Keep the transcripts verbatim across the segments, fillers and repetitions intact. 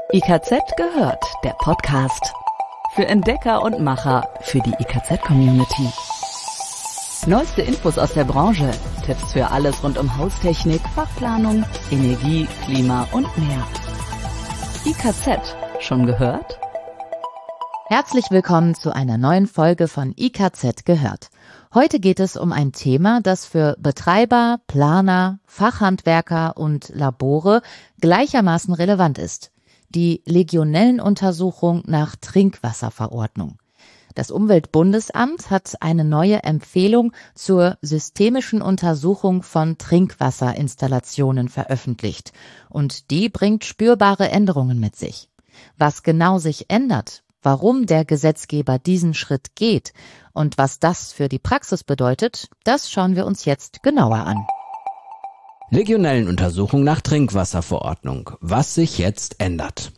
I K Z gehört, der Podcast. Für Entdecker und Macher, für die I K Z-Community. Neueste Infos aus der Branche, Tipps für alles rund um Haustechnik, Fachplanung, Energie, Klima und mehr. I K Z, schon gehört? Herzlich willkommen zu einer neuen Folge von I K Z gehört. Heute geht es um ein Thema, das für Betreiber, Planer, Fachhandwerker und Labore gleichermaßen relevant ist. Die Legionellenuntersuchung nach Trinkwasserverordnung. Das Umweltbundesamt hat eine neue Empfehlung zur systemischen Untersuchung von Trinkwasserinstallationen veröffentlicht und die bringt spürbare Änderungen mit sich. Was genau sich ändert, warum der Gesetzgeber diesen Schritt geht und was das für die Praxis bedeutet, das schauen wir uns jetzt genauer an. Legionellenuntersuchung nach Trinkwasserverordnung. Was sich jetzt ändert.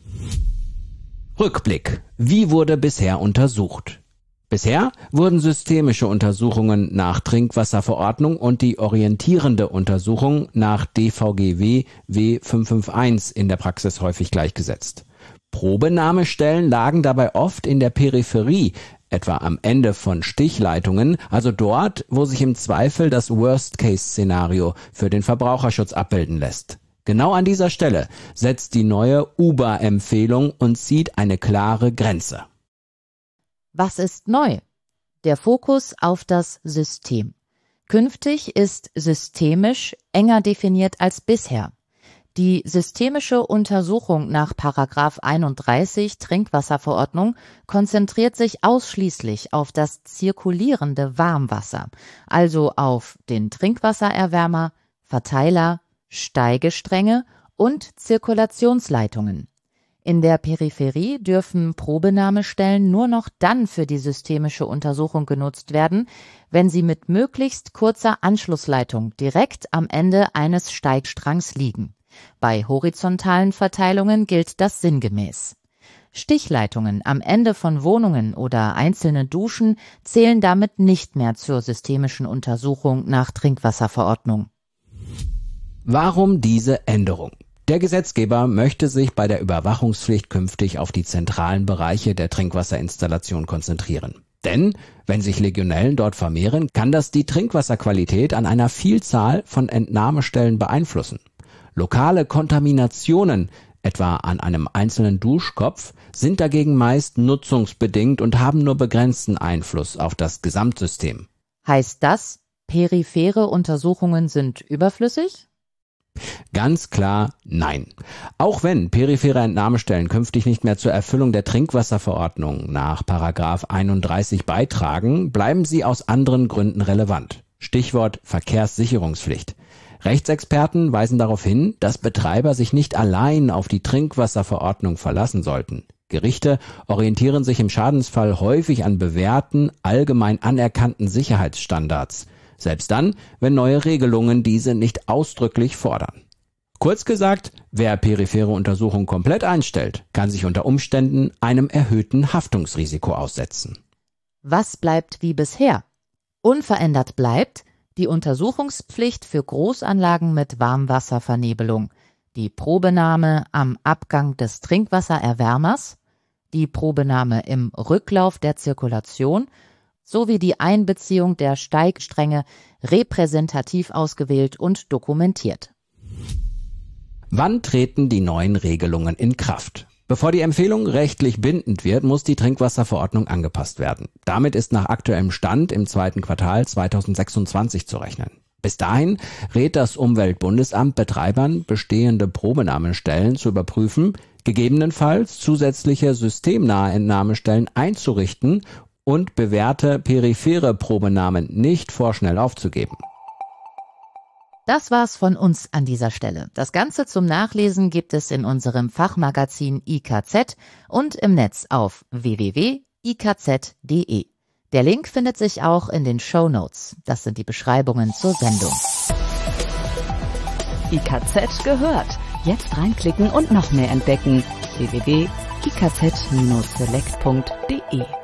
Rückblick. Wie wurde bisher untersucht? Bisher wurden systemische Untersuchungen nach Trinkwasserverordnung und die orientierende Untersuchung nach D V G W W fünf fünf eins in der Praxis häufig gleichgesetzt. Probenahmestellen lagen dabei oft in der Peripherie, etwa am Ende von Stichleitungen, also dort, wo sich im Zweifel das Worst-Case-Szenario für den Verbraucherschutz abbilden lässt. Genau an dieser Stelle setzt die neue U B A-Empfehlung und zieht eine klare Grenze. Was ist neu? Der Fokus auf das System. Künftig ist systemisch enger definiert als bisher. Die systemische Untersuchung nach Paragraph einunddreißig Trinkwasserverordnung konzentriert sich ausschließlich auf das zirkulierende Warmwasser, also auf den Trinkwassererwärmer, Verteiler, Steigestränge und Zirkulationsleitungen. In der Peripherie dürfen Probenahmestellen nur noch dann für die systemische Untersuchung genutzt werden, wenn sie mit möglichst kurzer Anschlussleitung direkt am Ende eines Steigstrangs liegen. Bei horizontalen Verteilungen gilt das sinngemäß. Stichleitungen am Ende von Wohnungen oder einzelne Duschen zählen damit nicht mehr zur systemischen Untersuchung nach Trinkwasserverordnung. Warum diese Änderung? Der Gesetzgeber möchte sich bei der Überwachungspflicht künftig auf die zentralen Bereiche der Trinkwasserinstallation konzentrieren. Denn wenn sich Legionellen dort vermehren, kann das die Trinkwasserqualität an einer Vielzahl von Entnahmestellen beeinflussen. Lokale Kontaminationen, etwa an einem einzelnen Duschkopf, sind dagegen meist nutzungsbedingt und haben nur begrenzten Einfluss auf das Gesamtsystem. Heißt das, periphere Untersuchungen sind überflüssig? Ganz klar nein. Auch wenn periphere Entnahmestellen künftig nicht mehr zur Erfüllung der Trinkwasserverordnung nach Paragraph einunddreißig beitragen, bleiben sie aus anderen Gründen relevant. Stichwort Verkehrssicherungspflicht. Rechtsexperten weisen darauf hin, dass Betreiber sich nicht allein auf die Trinkwasserverordnung verlassen sollten. Gerichte orientieren sich im Schadensfall häufig an bewährten, allgemein anerkannten Sicherheitsstandards, selbst dann, wenn neue Regelungen diese nicht ausdrücklich fordern. Kurz gesagt, wer periphere Untersuchungen komplett einstellt, kann sich unter Umständen einem erhöhten Haftungsrisiko aussetzen. Was bleibt wie bisher? Unverändert bleibt die Untersuchungspflicht für Großanlagen mit Warmwasservernebelung, die Probenahme am Abgang des Trinkwassererwärmers, die Probenahme im Rücklauf der Zirkulation sowie die Einbeziehung der Steigstränge repräsentativ ausgewählt und dokumentiert. Wann treten die neuen Regelungen in Kraft? Bevor die Empfehlung rechtlich bindend wird, muss die Trinkwasserverordnung angepasst werden. Damit ist nach aktuellem Stand im zweiten Quartal zweitausendsechsundzwanzig zu rechnen. Bis dahin rät das Umweltbundesamt Betreibern, bestehende Probenahmestellen zu überprüfen, gegebenenfalls zusätzliche systemnahe Entnahmestellen einzurichten und bewährte periphere Probenahmen nicht vorschnell aufzugeben. Das war's von uns an dieser Stelle. Das Ganze zum Nachlesen gibt es in unserem Fachmagazin I K Z und im Netz auf w w w punkt i k z punkt d e. Der Link findet sich auch in den Shownotes. Das sind die Beschreibungen zur Sendung. I K Z gehört. Jetzt reinklicken und noch mehr entdecken. w w w punkt i k z Bindestrich select punkt d e